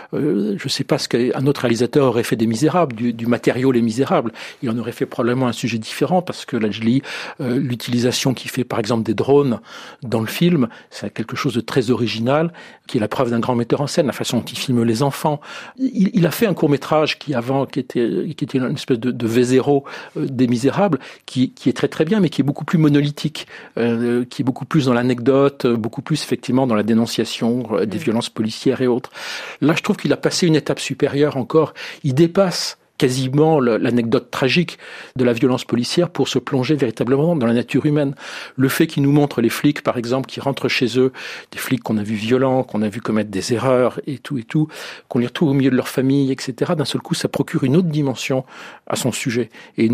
je sais pas ce qu'un autre réalisateur aurait fait des Misérables, du matériau Les Misérables. Il en aurait fait probablement un sujet différent, parce que Lajli, l'utilisation qu'il fait par exemple des drones dans le film, c'est quelque chose de très original, qui est la preuve d'un grand metteur en scène, la façon dont il filme les enfants. Il a fait un court-métrage qui était une espèce de V0 des Misérables, qui est très très bien, mais qui est beaucoup plus monolithique, qui est beaucoup plus dans l'anecdote, beaucoup plus effectivement dans la dénonciation des violences policières et autres. Là, je trouve qu'il a passé une étape supérieure encore. Il dépasse quasiment l'anecdote tragique de la violence policière pour se plonger véritablement dans la nature humaine. Le fait qu'il nous montre les flics, par exemple, qui rentrent chez eux, des flics qu'on a vus violents, qu'on a vus commettre des erreurs et tout, qu'on les retrouve au milieu de leur famille, etc. D'un seul coup, ça procure une autre dimension à son sujet. Et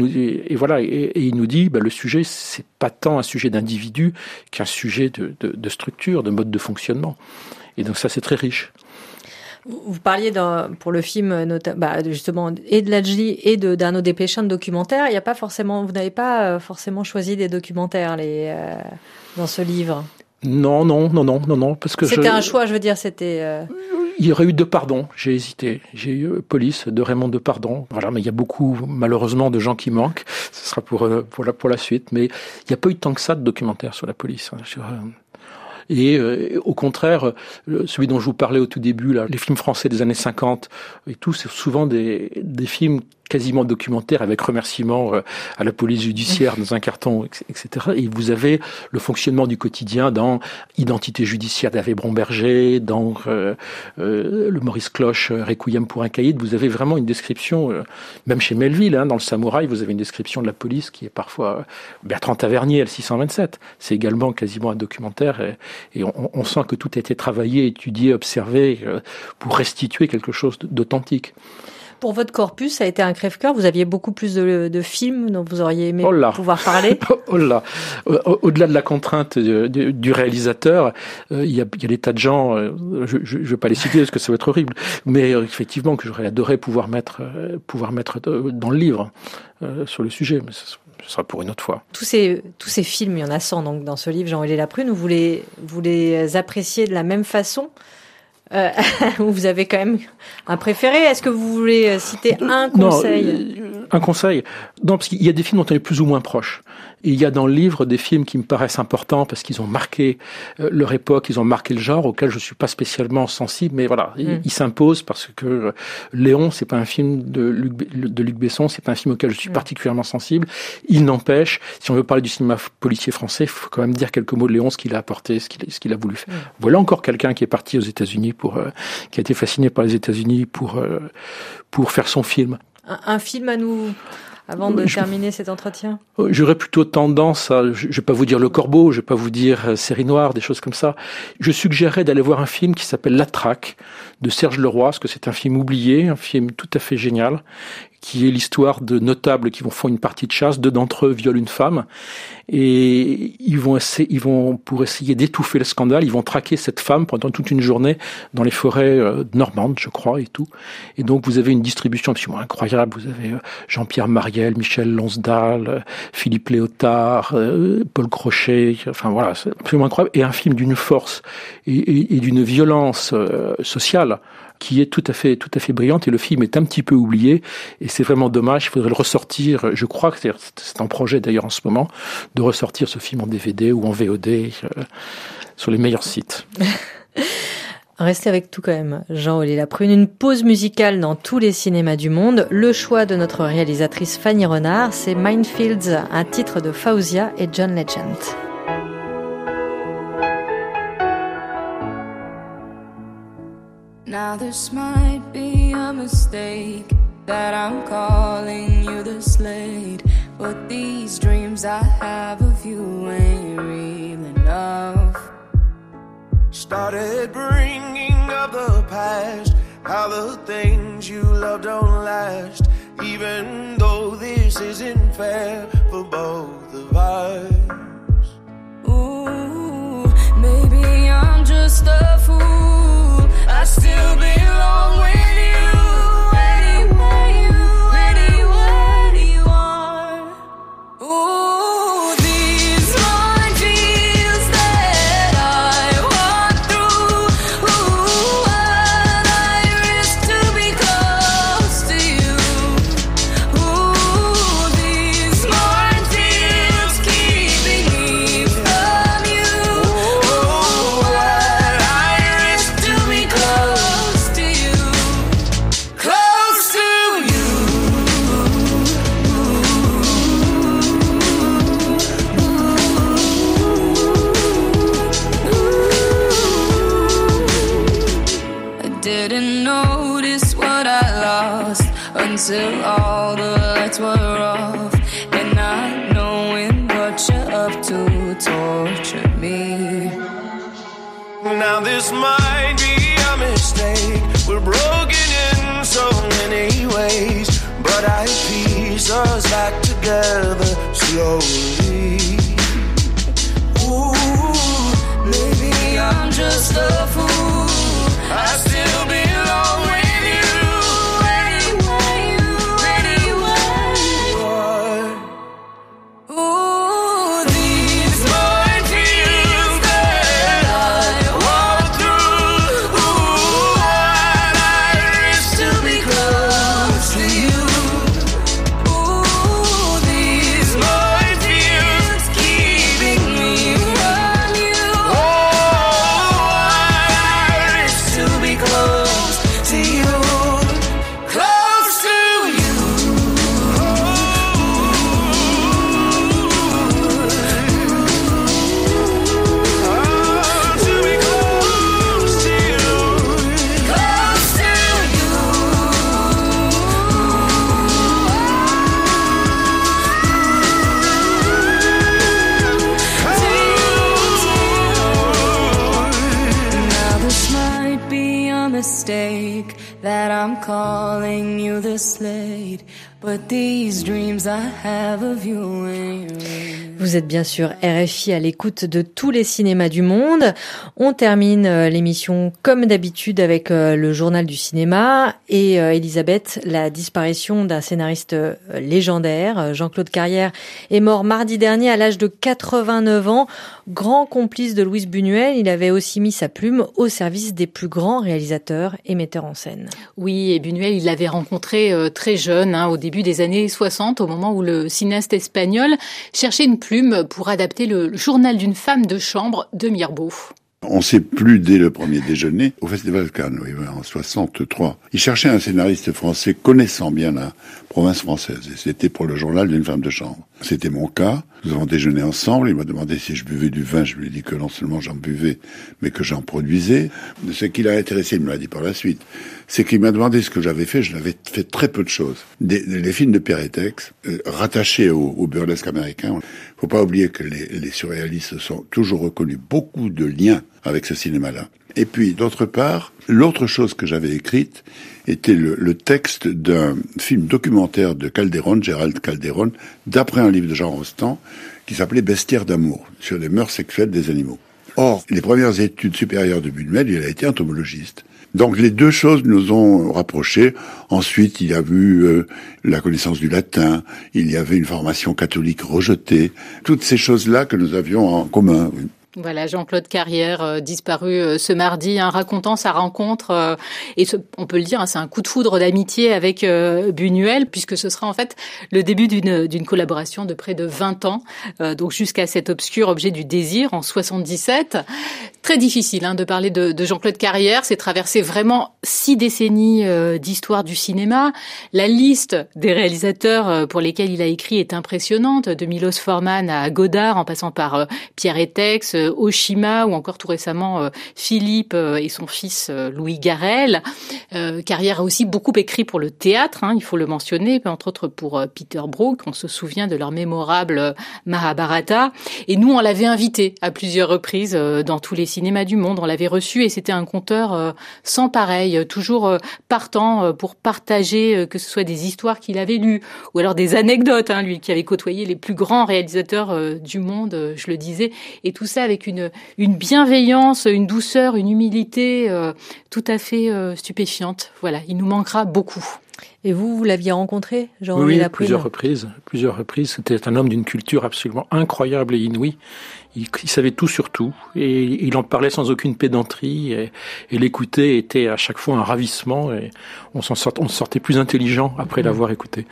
il nous dit, le sujet, c'est pas tant un sujet d'individu qu'un sujet de structure, de mode de fonctionnement. Et donc ça, c'est très riche. Vous parliez pour le film justement et de Lajli et d'Arnaud Desplechin de documentaires. Vous n'avez pas forcément choisi des documentaires dans ce livre. Non, parce que c'était un choix, je veux dire, c'était. Il y aurait eu Depardon, j'ai hésité. J'ai eu Police de Raymond Depardon. Voilà, mais il y a beaucoup, malheureusement, de gens qui manquent. Ce sera pour la suite. Mais il n'y a pas eu tant que ça de documentaires sur la police. Et au contraire, celui dont je vous parlais au tout début, là, les films français des années 50 et tout, c'est souvent des films quasiment documentaires avec remerciements à la police judiciaire dans un carton, etc. Et vous avez le fonctionnement du quotidien dans Identité judiciaire d'Hervé Bromberger, dans le Maurice Cloche, Requiem pour un caïd. Vous avez vraiment une description, même chez Melville, dans Le Samouraï, vous avez une description de la police qui est parfois Bertrand Tavernier, L627. C'est également quasiment un documentaire et on sent que tout a été travaillé, étudié, observé pour restituer quelque chose d'authentique. Pour votre corpus, ça a été un crève-cœur. Vous aviez beaucoup plus de films dont vous auriez aimé pouvoir parler. Au-delà de la contrainte du réalisateur, il y a des tas de gens, je vais pas les citer parce que ça va être horrible, mais effectivement que j'aurais adoré pouvoir mettre dans le livre sur le sujet. Mais ce sera pour une autre fois. Tous ces films, il y en a 100 donc dans ce livre, Jean-Olé Laprune, vous les appréciez de la même façon? Vous avez quand même un préféré. Est-ce que vous voulez citer un conseil? Un conseil? Non, parce qu'il y a des films dont on est plus ou moins proche. Et il y a dans le livre des films qui me paraissent importants parce qu'ils ont marqué leur époque, ils ont marqué le genre, auquel je suis pas spécialement sensible, mais voilà, ils s'imposent parce que Léon, c'est pas un film de Luc Besson, c'est pas un film auquel je suis particulièrement sensible. Il n'empêche, si on veut parler du cinéma policier français, il faut quand même dire quelques mots de Léon, ce qu'il a apporté, ce qu'il a voulu faire. Voilà encore quelqu'un qui est parti aux États-Unis qui a été fasciné par les États-Unis pour faire son film. Un film à nous... Avant de terminer cet entretien? J'aurais plutôt tendance à, je vais pas vous dire Le Corbeau, je vais pas vous dire Série Noire, des choses comme ça. Je suggérerais d'aller voir un film qui s'appelle La Traque de Serge Leroy, parce que c'est un film oublié, un film tout à fait génial, qui est l'histoire de notables qui font une partie de chasse. 2 d'entre eux violent une femme et ils vont pour essayer d'étouffer le scandale, ils vont traquer cette femme pendant toute une journée dans les forêts normandes, je crois, et tout. Et donc vous avez une distribution absolument incroyable. Vous avez Jean-Pierre Mariel, Michel Lonsdal, Philippe Léotard, Paul Crochet. Enfin voilà, c'est absolument incroyable. Et un film d'une force et d'une violence sociale qui est tout à fait brillante, et le film est un petit peu oublié, et c'est vraiment dommage. Il faudrait le ressortir. Je crois que c'est en projet d'ailleurs en ce moment de ressortir ce film en DVD ou en VOD sur les meilleurs sites. Restez avec tout quand même, Jean-Olé Laprune. Une pause musicale dans tous les cinémas du monde. Le choix de notre réalisatrice Fanny Renard, c'est Minefields, un titre de Fawzia et John Legend. Now this might be a mistake that I'm calling you the Slade, but these dreams I have of you ain't real enough. Started bringing up the past, how the things you love don't last, even though this isn't fair for both of us. Ooh, maybe I'm just a fool, I still belong with you, anywhere you are. Ooh, these minefields that I walk through, ooh, what I risk to be close to you. Ooh, these minefields keeping me from you. Ooh, what I risk to be close to you, close to you. I didn't notice what I lost until all the lights were off, and not knowing what you're up to tortured me. Now this might be a mistake, we're broken in so many ways, but I piece us back together slowly. Ooh, maybe I'm just a fool, I still belong with you, anywhere you are. Ooh, these minefields that I walk through, ooh, I I'm calling you this late, but these dreams I have of you ain't real. Vous êtes bien sûr RFI à l'écoute de tous les cinémas du monde. On termine l'émission comme d'habitude avec le journal du cinéma et Elisabeth, la disparition d'un scénariste légendaire. Jean-Claude Carrière est mort mardi dernier à l'âge de 89 ans. Grand complice de Louis Buñuel, il avait aussi mis sa plume au service des plus grands réalisateurs et metteurs en scène. Oui, et Buñuel, il l'avait rencontré très jeune, au début des années 60, au moment où le cinéaste espagnol cherchait une plume pour adapter le journal d'une femme de chambre de Mirbeau. On s'est plu dès le premier déjeuner au Festival Cannes, oui, en 63. Il cherchait un scénariste français connaissant bien la province française. Et c'était pour le journal d'une femme de chambre. C'était mon cas. Nous avons déjeuné ensemble. Il m'a demandé si je buvais du vin. Je lui ai dit que non seulement j'en buvais, mais que j'en produisais. Ce qui l'a intéressé, il me l'a dit par la suite, c'est qu'il m'a demandé ce que j'avais fait. Je n'avais fait très peu de choses. Les films de Pérétex, rattachés au burlesque américain. Faut pas oublier que les surréalistes sont toujours reconnus beaucoup de liens avec ce cinéma-là. Et puis, d'autre part, l'autre chose que j'avais écrite était le texte d'un film documentaire de Calderon, Gérald Calderon, d'après un livre de Jean Rostand, qui s'appelait Bestiaire d'amour, sur les mœurs sexuelles des animaux. Or, les premières études supérieures de Buñuel, il a été entomologiste. Donc les deux choses nous ont rapprochés. Ensuite, il y a eu la connaissance du latin, il y avait une formation catholique rejetée, toutes ces choses-là que nous avions en commun. Voilà, Jean-Claude Carrière, disparu ce mardi, racontant sa rencontre, on peut le dire, c'est un coup de foudre d'amitié avec Buñuel, puisque ce sera en fait le début d'une collaboration de près de 20 ans, donc jusqu'à cet obscur objet du désir en 77. Très difficile de parler de Jean-Claude Carrière, c'est traversé vraiment 6 décennies d'histoire du cinéma. La liste des réalisateurs pour lesquels il a écrit est impressionnante, de Milos Forman à Godard, en passant par Pierre Étex, Oshima ou encore tout récemment Philippe et son fils Louis Garrel. Carrière a aussi beaucoup écrit pour le théâtre, il faut le mentionner, entre autres pour Peter Brook, on se souvient de leur mémorable Mahabharata. Et nous, on l'avait invité à plusieurs reprises dans tous les cinémas du monde, on l'avait reçu et c'était un conteur sans pareil, toujours partant pour partager que ce soit des histoires qu'il avait lues ou alors des anecdotes, lui qui avait côtoyé les plus grands réalisateurs du monde, je le disais, et tout ça avec une bienveillance, une douceur, une humilité tout à fait stupéfiante. Voilà, il nous manquera beaucoup. Et vous l'aviez rencontré, Jean-Henri Laprune ? Plusieurs reprises. C'était un homme d'une culture absolument incroyable et inouïe. Il savait tout sur tout et il en parlait sans aucune pédanterie et l'écouter était à chaque fois un ravissement et on se sortait plus intelligent après l'avoir écouté.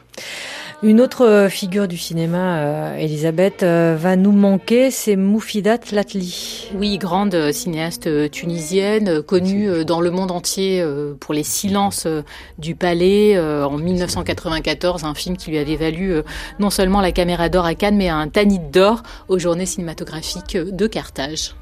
Une autre figure du cinéma, Elisabeth, va nous manquer, c'est Moufidat Latli. Oui, grande cinéaste tunisienne, connue dans le monde entier pour Les Silences du Palais en 1994, un film qui lui avait valu non seulement la Caméra d'Or à Cannes, mais un Tanit d'Or aux Journées cinématographiques de Carthage.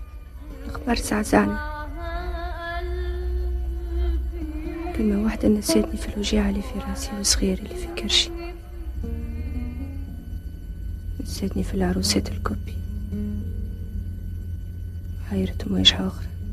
نسيتني في العروسات الكوبي حيرتهم ويش آخر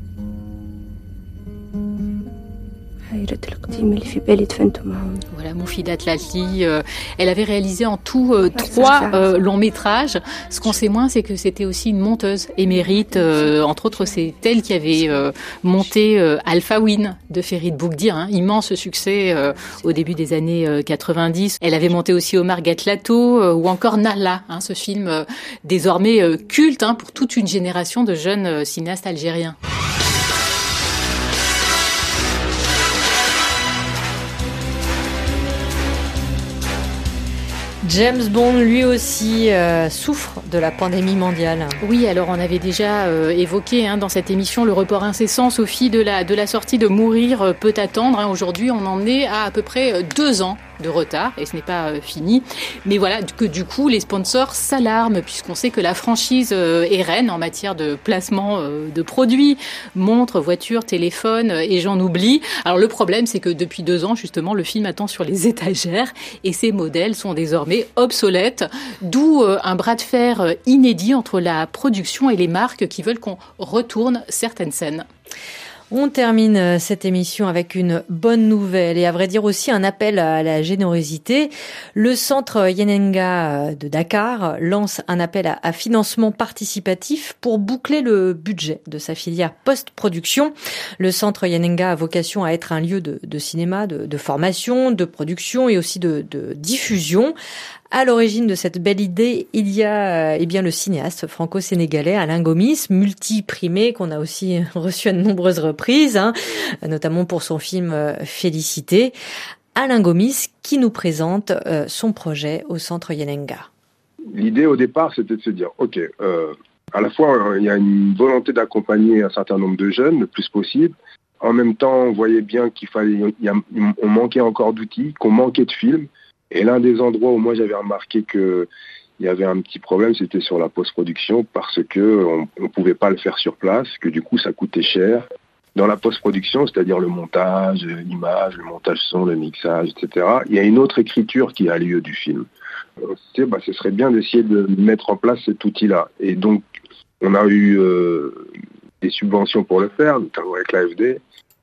Voilà, Moufidat Latli, elle avait réalisé en tout 3 longs métrages. Ce qu'on sait moins, c'est que c'était aussi une monteuse émérite. Entre autres, c'est elle qui avait monté Alpha Win de Ferid Boukdir, immense succès au début des années 90. Elle avait monté aussi Omar Gatlato ou encore Nahla, ce film désormais culte pour toute une génération de jeunes cinéastes algériens. James Bond, lui aussi, souffre de la pandémie mondiale. Oui, alors on avait déjà évoqué dans cette émission le report incessant, Sophie, de la sortie de Mourir peut attendre. Aujourd'hui, on en est à peu près 2 ans de retard, et ce n'est pas fini. Mais voilà, que du coup, les sponsors s'alarment, puisqu'on sait que la franchise est reine en matière de placement de produits, montres, voitures, téléphones, et j'en oublie. Alors le problème, c'est que depuis 2 ans, justement, le film attend sur les étagères, et ces modèles sont désormais obsolètes, d'où un bras de fer inédit entre la production et les marques qui veulent qu'on retourne certaines scènes. On termine cette émission avec une bonne nouvelle et à vrai dire aussi un appel à la générosité. Le centre Yenenga de Dakar lance un appel à financement participatif pour boucler le budget de sa filière post-production. Le centre Yenenga a vocation à être un lieu de cinéma, de formation, de production et aussi de diffusion. À l'origine de cette belle idée, il y a le cinéaste franco-sénégalais Alain Gomis, multi-primé, qu'on a aussi reçu à de nombreuses reprises, notamment pour son film Félicité. Alain Gomis qui nous présente son projet au centre Yenenga. L'idée au départ, c'était de se dire, ok, à la fois il y a une volonté d'accompagner un certain nombre de jeunes le plus possible. En même temps, on voyait bien on manquait encore d'outils, qu'on manquait de films. Et l'un des endroits où moi j'avais remarqué qu'il y avait un petit problème, c'était sur la post-production parce qu'on ne pouvait pas le faire sur place, que du coup ça coûtait cher. Dans la post-production, c'est-à-dire le montage, l'image, le montage son, le mixage, etc., il y a une autre écriture qui a lieu du film. Ce serait bien d'essayer de mettre en place cet outil-là. Et donc, on a eu des subventions pour le faire, notamment avec l'AFD.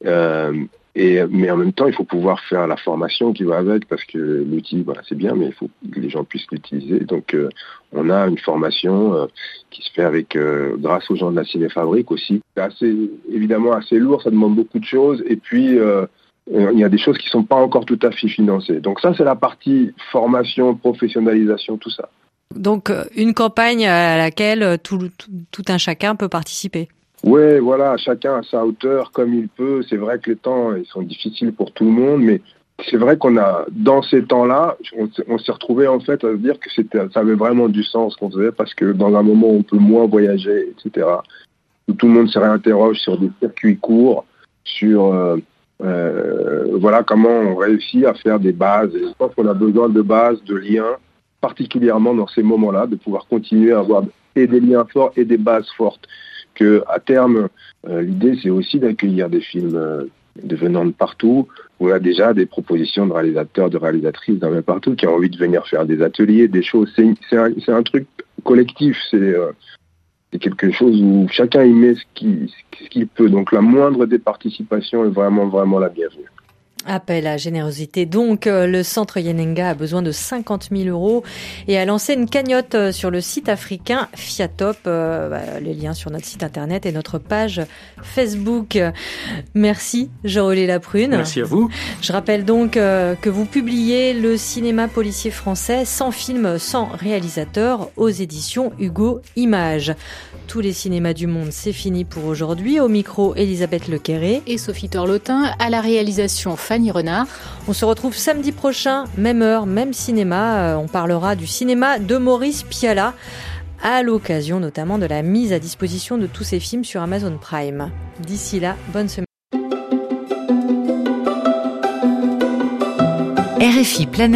Mais en même temps, il faut pouvoir faire la formation qui va avec, parce que l'outil, c'est bien, mais il faut que les gens puissent l'utiliser. Donc, on a une formation qui se fait grâce aux gens de la Cinéfabrique aussi. C'est évidemment assez lourd, ça demande beaucoup de choses. Et puis, il y a des choses qui ne sont pas encore tout à fait financées. Donc ça, c'est la partie formation, professionnalisation, tout ça. Donc, une campagne à laquelle tout un chacun peut participer. Oui, voilà, chacun à sa hauteur, comme il peut. C'est vrai que les temps, ils sont difficiles pour tout le monde, mais c'est vrai qu'on a, dans ces temps-là, on s'est retrouvé en fait à se dire que ça avait vraiment du sens ce qu'on faisait, parce que dans un moment où on peut moins voyager, etc., où tout le monde se réinterroge sur des circuits courts, sur comment on réussit à faire des bases. Et je pense qu'on a besoin de bases, de liens, particulièrement dans ces moments-là, de pouvoir continuer à avoir et des liens forts et des bases fortes. Que à terme, l'idée c'est aussi d'accueillir des films venant de partout. On a déjà des propositions de réalisateurs, de réalisatrices d'un peu partout qui ont envie de venir faire des ateliers, des choses. C'est un truc collectif. C'est quelque chose où chacun y met ce qu'il peut. Donc la moindre des participations est vraiment, vraiment la bienvenue. Appel à générosité. Donc, le centre Yenenga a besoin de 50 000 € et a lancé une cagnotte sur le site africain Fiatop. Les liens sur notre site internet et notre page Facebook. Merci, Jean-Olé Laprune. Merci à vous. Je rappelle donc que vous publiez le cinéma policier français sans film, sans réalisateur aux éditions Hugo Images. Tous les cinémas du monde, c'est fini pour aujourd'hui. Au micro, Elisabeth Lequéré et Sophie Torlotin, à la réalisation Fanny Renard. On se retrouve samedi prochain, même heure, même cinéma. On parlera du cinéma de Maurice Pialat, à l'occasion notamment de la mise à disposition de tous ses films sur Amazon Prime. D'ici là, bonne semaine. RFI Planète.